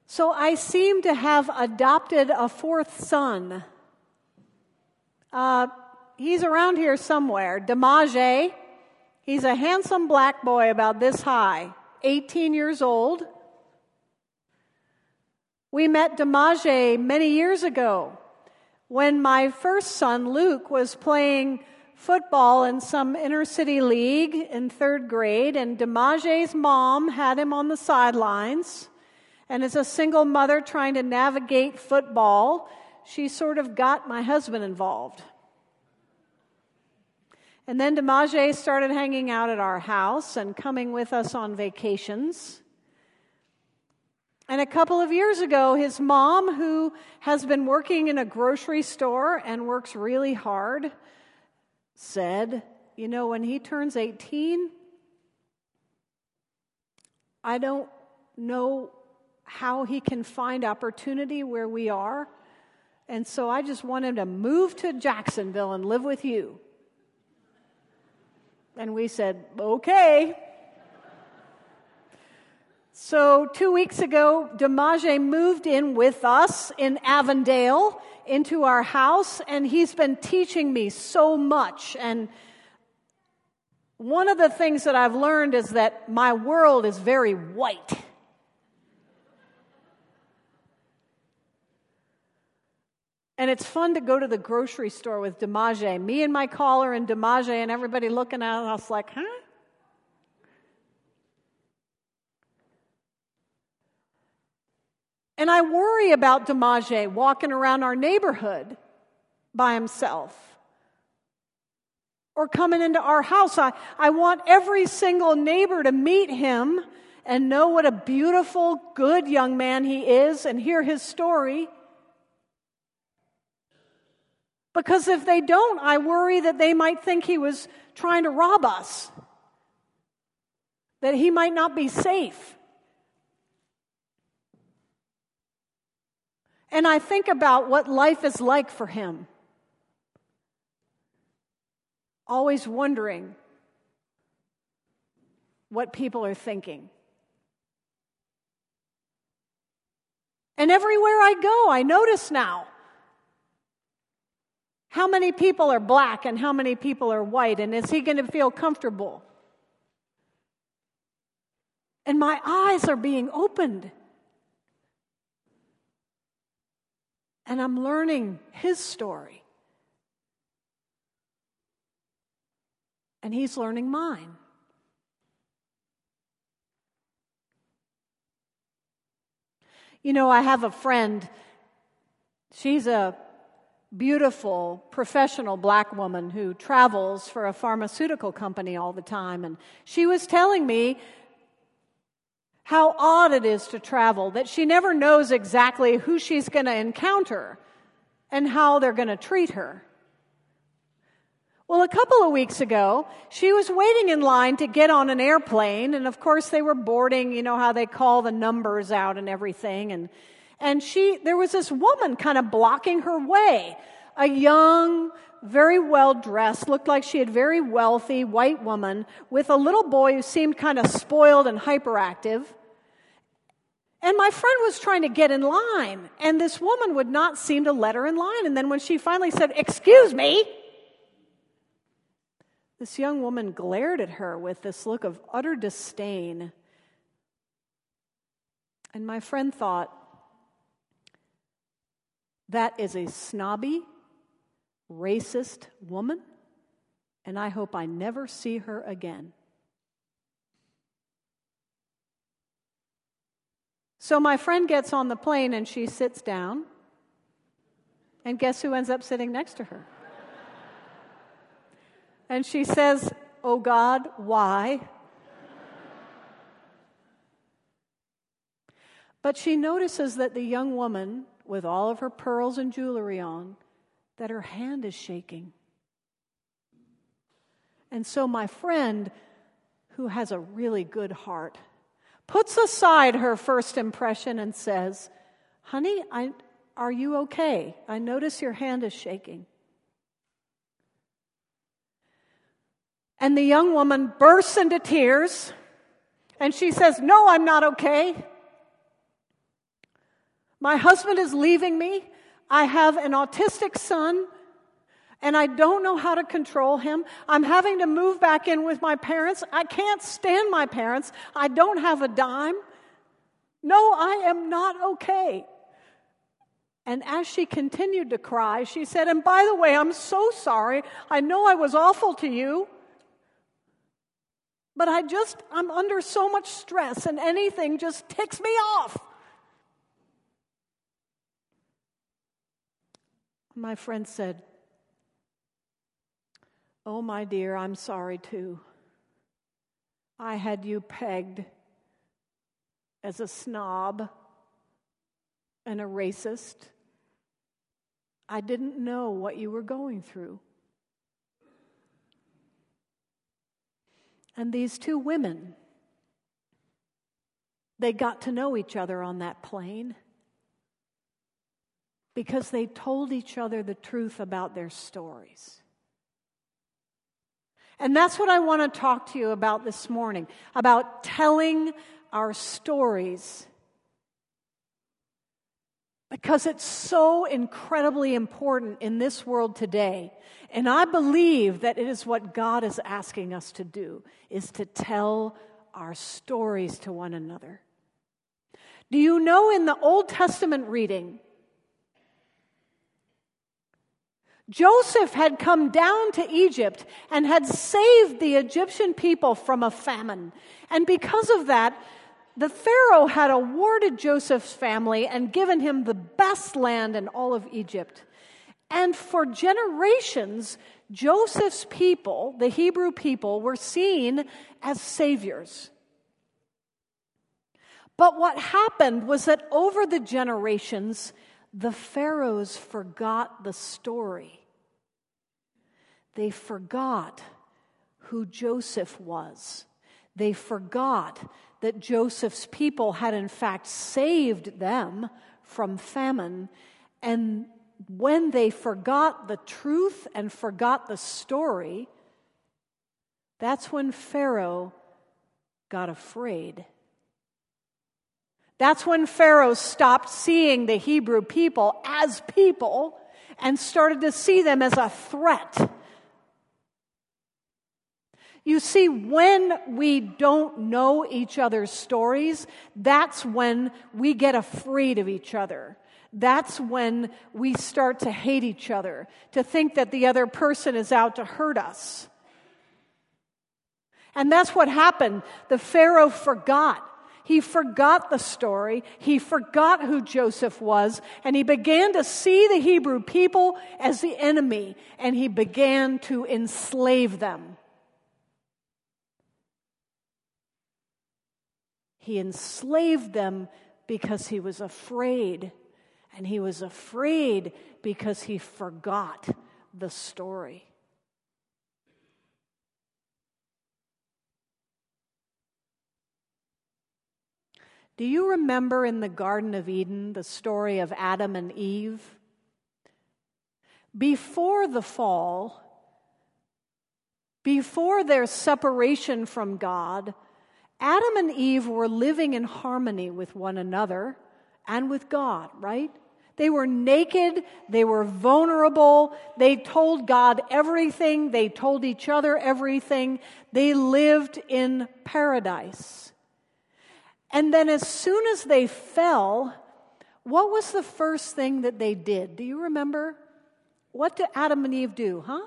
So I seem to have adopted a fourth son. He's around here somewhere. Demaje. He's a handsome black boy about this high, 18 years old. We met Demaje many years ago when my first son, Luke, was playing football in some inner city league in third grade, and Demaje's mom had him on the sidelines. And as a single mother trying to navigate football, she sort of got my husband involved. And then Demaje started hanging out at our house and coming with us on vacations. And a couple of years ago, his mom, who has been working in a grocery store and works really hard, said, when he turns 18, I don't know how he can find opportunity where we are. And so I just want him to move to Jacksonville and live with you. And we said, okay. So 2 weeks ago, Demaje moved in with us in Avondale into our house, and he's been teaching me so much. And one of the things that I've learned is that my world is very white. And it's fun to go to the grocery store with Demaje. Me and my caller and Demaje and everybody looking at us like, huh? And I worry about Demaje walking around our neighborhood by himself or coming into our house. I want every single neighbor to meet him and know what a beautiful, good young man he is and hear his story. Because if they don't, I worry that they might think he was trying to rob us, that he might not be safe. And I think about what life is like for him, always wondering what people are thinking. And everywhere I go, I notice now how many people are black and how many people are white, and is he going to feel comfortable? And my eyes are being opened. And I'm learning his story. And he's learning mine. I have a friend. She's a beautiful, professional black woman who travels for a pharmaceutical company all the time. And she was telling me how odd it is to travel, that she never knows exactly who she's going to encounter and how they're going to treat her. Well, a couple of weeks ago, she was waiting in line to get on an airplane, and of course they were boarding, how they call the numbers out and everything, and there was this woman kind of blocking her way, a young, very well-dressed, looked like she had very wealthy white woman with a little boy who seemed kind of spoiled and hyperactive. And my friend was trying to get in line, and this woman would not seem to let her in line. And then when she finally said, "Excuse me," this young woman glared at her with this look of utter disdain. And my friend thought, that is a snobby, racist woman, and I hope I never see her again. So my friend gets on the plane and she sits down, and guess who ends up sitting next to her? And she says, "Oh God, why?" But she notices that the young woman, with all of her pearls and jewelry on, that her hand is shaking. And so my friend, who has a really good heart, puts aside her first impression and says, "Honey, are you okay? I notice your hand is shaking." And the young woman bursts into tears, and she says, "No, I'm not okay." My husband is leaving me. I have an autistic son, and I don't know how to control him. I'm having to move back in with my parents. I can't stand my parents. I don't have a dime. No, I am not okay. And as she continued to cry, she said, and by the way, I'm so sorry. I know I was awful to you. But I'm under so much stress, and anything just ticks me off. My friend said, oh, my dear, I'm sorry too. I had you pegged as a snob and a racist. I didn't know what you were going through. And these two women, they got to know each other on that plane because they told each other the truth about their stories. And that's what I want to talk to you about this morning, about telling our stories. Because it's so incredibly important in this world today. And I believe that it is what God is asking us to do, is to tell our stories to one another. Do you know in the Old Testament reading, Joseph had come down to Egypt and had saved the Egyptian people from a famine. And because of that, the Pharaoh had awarded Joseph's family and given him the best land in all of Egypt. And for generations, Joseph's people, the Hebrew people, were seen as saviors. But what happened was that over the generations, the pharaohs forgot the story. They forgot who Joseph was. They forgot that Joseph's people had in fact saved them from famine. And when they forgot the truth and forgot the story, that's when Pharaoh got afraid. That's when Pharaoh stopped seeing the Hebrew people as people and started to see them as a threat. You see, when we don't know each other's stories, that's when we get afraid of each other. That's when we start to hate each other, to think that the other person is out to hurt us. And that's what happened. The Pharaoh forgot. He forgot the story. He forgot who Joseph was. And he began to see the Hebrew people as the enemy. And he began to enslave them. He enslaved them because he was afraid. And he was afraid because he forgot the story. Do you remember in the Garden of Eden the story of Adam and Eve? Before the fall, before their separation from God, Adam and Eve were living in harmony with one another and with God, right? They were naked, they were vulnerable, they told God everything, they told each other everything. They lived in paradise. And then as soon as they fell, what was the first thing that they did? Do you remember? What did Adam and Eve do, huh?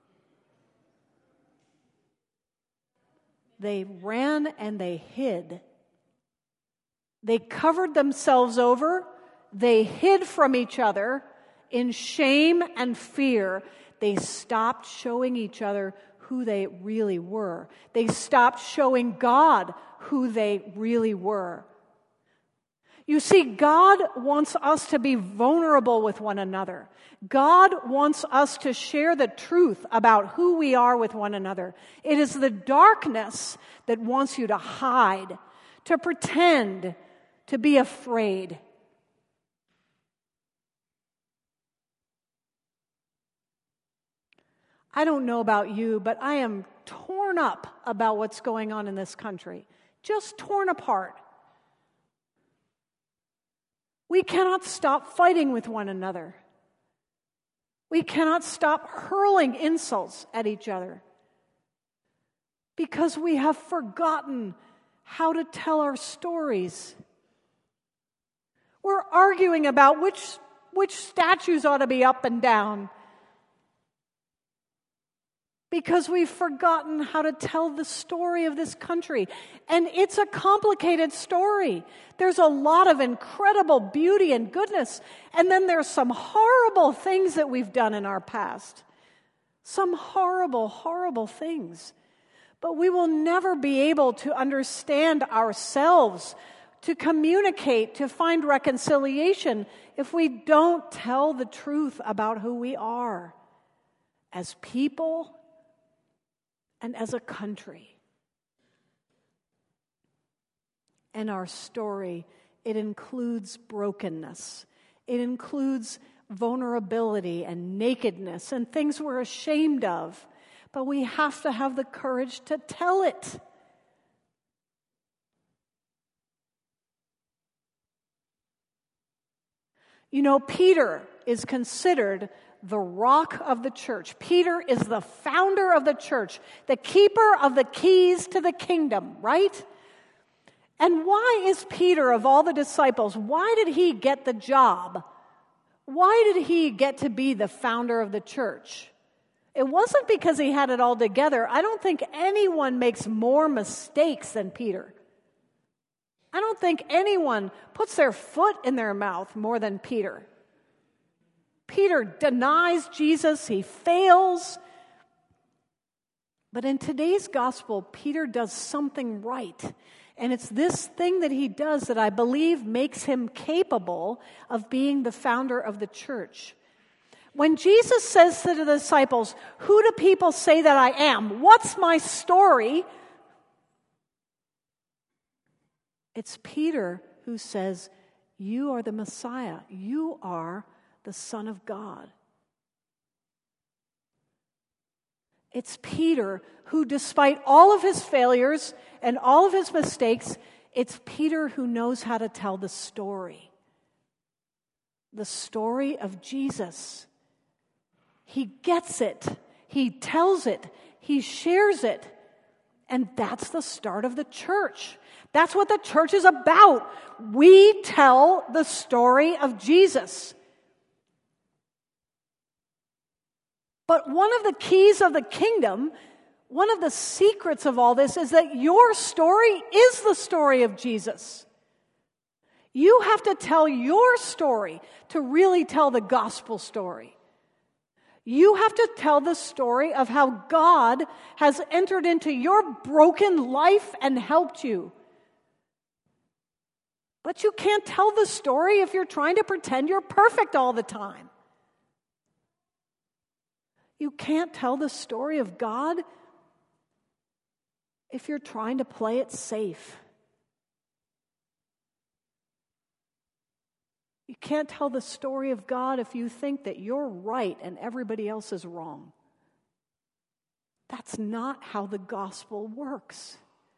They ran and they hid. They covered themselves over. They hid from each other in shame and fear. They stopped showing each other who they really were. They stopped showing God who they really were. You see, God wants us to be vulnerable with one another. God wants us to share the truth about who we are with one another. It is the darkness that wants you to hide, to pretend, to be afraid. I don't know about you, but I am torn up about what's going on in this country. Just torn apart. We cannot stop fighting with one another. We cannot stop hurling insults at each other because we have forgotten how to tell our stories. We're arguing about which statues ought to be up and down because we've forgotten how to tell the story of this country. And it's a complicated story. There's a lot of incredible beauty and goodness, and then there's some horrible things that we've done in our past. Some horrible, horrible things. But we will never be able to understand ourselves, to communicate, to find reconciliation if we don't tell the truth about who we are as people and as a country. And our story, it includes brokenness. It includes vulnerability and nakedness and things we're ashamed of. But we have to have the courage to tell it. You know, Peter is considered the rock of the church. Peter is the founder of the church, the keeper of the keys to the kingdom, right? And why is Peter, of all the disciples, why did he get the job? Why did he get to be the founder of the church? It wasn't because he had it all together. I don't think anyone makes more mistakes than Peter. I don't think anyone puts their foot in their mouth more than Peter. Peter denies Jesus. He fails. But in today's gospel, Peter does something right. And it's this thing that he does that I believe makes him capable of being the founder of the church. When Jesus says to the disciples, "Who do people say that I am? What's my story?" It's Peter who says, "You are the Messiah. You are the Son of God." It's Peter who, despite all of his failures and all of his mistakes, it's Peter who knows how to tell the story of Jesus. He gets it. He tells it. He shares it. And that's the start of the church. That's what the church is about. We tell the story of Jesus. But one of the keys of the kingdom, one of the secrets of all this is that your story is the story of Jesus. You have to tell your story to really tell the gospel story. You have to tell the story of how God has entered into your broken life and helped you. But you can't tell the story if you're trying to pretend you're perfect all the time. You can't tell the story of God if you're trying to play it safe. You can't tell the story of God if you think that you're right and everybody else is wrong. That's not how the gospel works.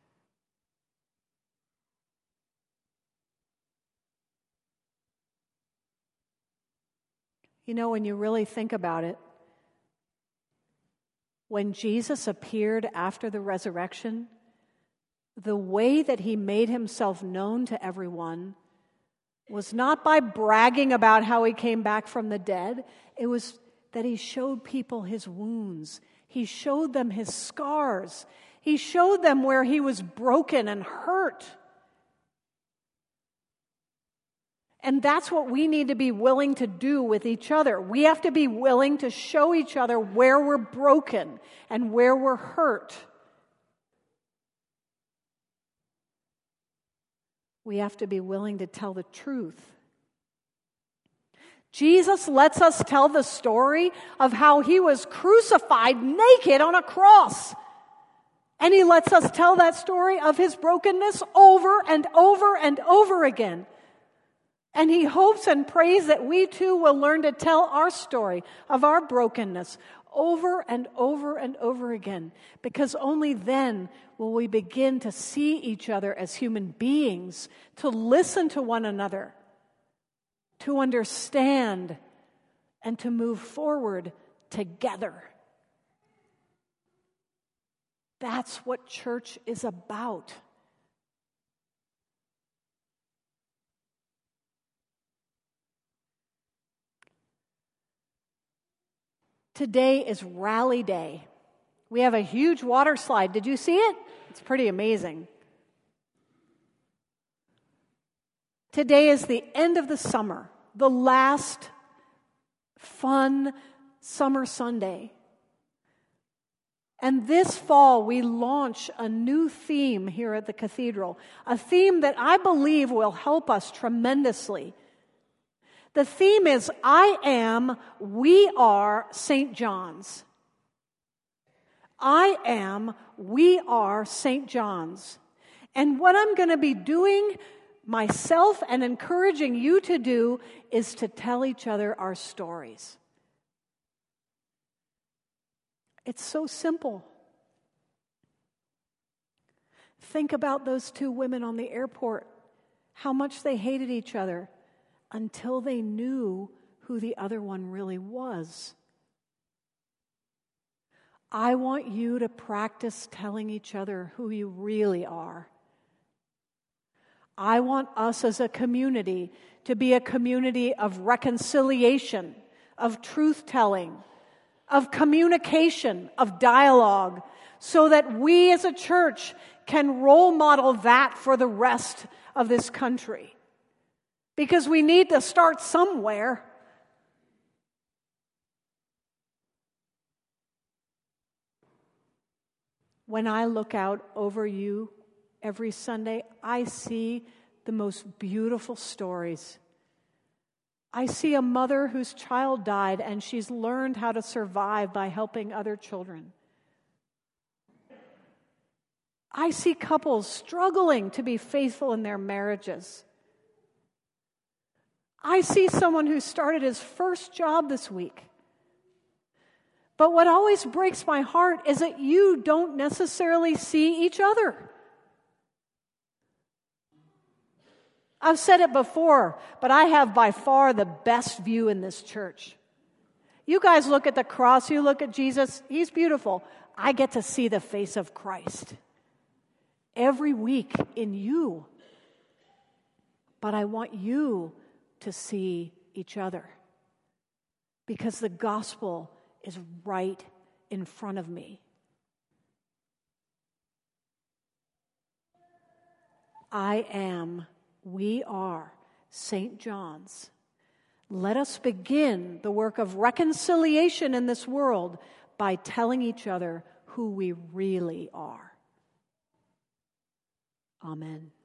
You know, when you really think about it, when Jesus appeared after the resurrection, the way that he made himself known to everyone was not by bragging about how he came back from the dead. It was that he showed people his wounds. He showed them his scars. He showed them where he was broken and hurt. And that's what we need to be willing to do with each other. We have to be willing to show each other where we're broken and where we're hurt. We have to be willing to tell the truth. Jesus lets us tell the story of how he was crucified naked on a cross. And he lets us tell that story of his brokenness over and over and over again. And he hopes and prays that we too will learn to tell our story of our brokenness over and over and over again. Because only then will we begin to see each other as human beings, to listen to one another, to understand, and to move forward together. That's what church is about. Today is Rally Day. We have a huge water slide. Did you see it? It's pretty amazing. Today is the end of the summer, the last fun summer Sunday. And this fall, we launch a new theme here at the cathedral, a theme that I believe will help us tremendously. The theme is, I am, we are St. John's. I am, we are St. John's. And what I'm going to be doing myself and encouraging you to do is to tell each other our stories. It's so simple. Think about those two women on the airport, how much they hated each other until they knew who the other one really was. I want you to practice telling each other who you really are. I want us as a community to be a community of reconciliation, of truth-telling, of communication, of dialogue, so that we as a church can role model that for the rest of this country. Because we need to start somewhere. When I look out over you every Sunday, I see the most beautiful stories. I see a mother whose child died and she's learned how to survive by helping other children. I see couples struggling to be faithful in their marriages. I see someone who started his first job this week. But what always breaks my heart is that you don't necessarily see each other. I've said it before, but I have by far the best view in this church. You guys look at the cross, you look at Jesus, he's beautiful. I get to see the face of Christ every week in you. But I want you to see each other because the gospel is right in front of me. I am, we are St. John's. Let us begin the work of reconciliation in this world by telling each other who we really are. Amen.